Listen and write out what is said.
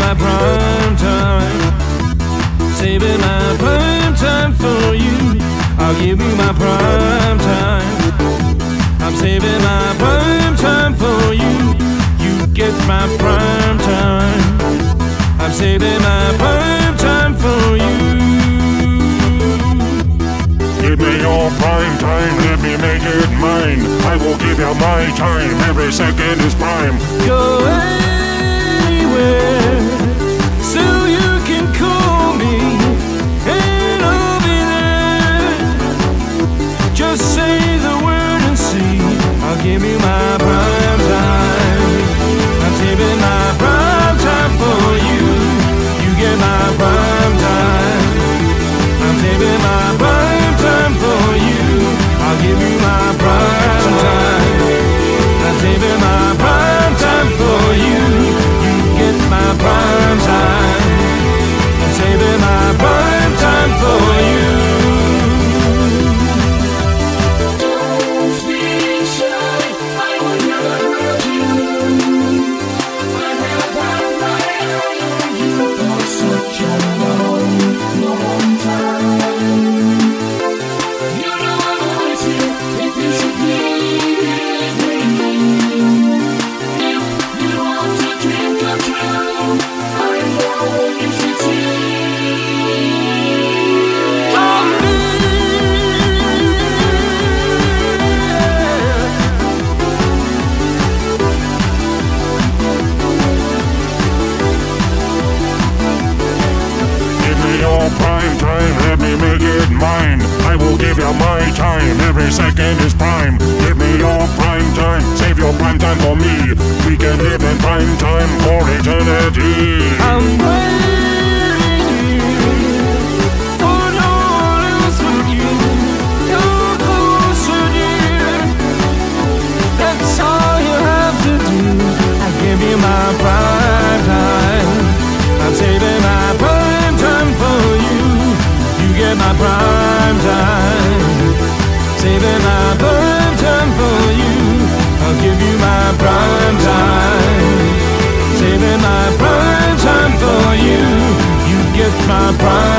my prime time. Saving my prime time for you. I'll give you my prime time. I'm saving my prime time for you. You get my prime time. I'm saving my prime time for you. Give me your prime time, let me make it mine. I will give you my time, every second is prime. Go anywhere so you can call me, and I'll be there. Just say the word and see, I'll give you my prime time. I'm saving my prime time for you. You get my prime time. I'm saving my prime time for you. I'll give you my prime time. I'm saving my prime time for you. You get my prime time. I'm saving my prime time for you. Don't be shy, I will never hurt you. I have had my eye on you for such a long time. You know I want you, if you should need me. If you want to take control, I know you should see. Give me your prime time, let me make it mine. I will give you my time, every second is prime. Give me your prime time, save your prime time for me. We can live in prime time for eternity. I'm waiting for no one else but you. You're closer, dear. That's all you have to do. I give you my prime time. I'm saving my prime time for you. You get my prime time. Saving my prime time for you. I'll give you my prime time. Saving my prime time for you. You get my prime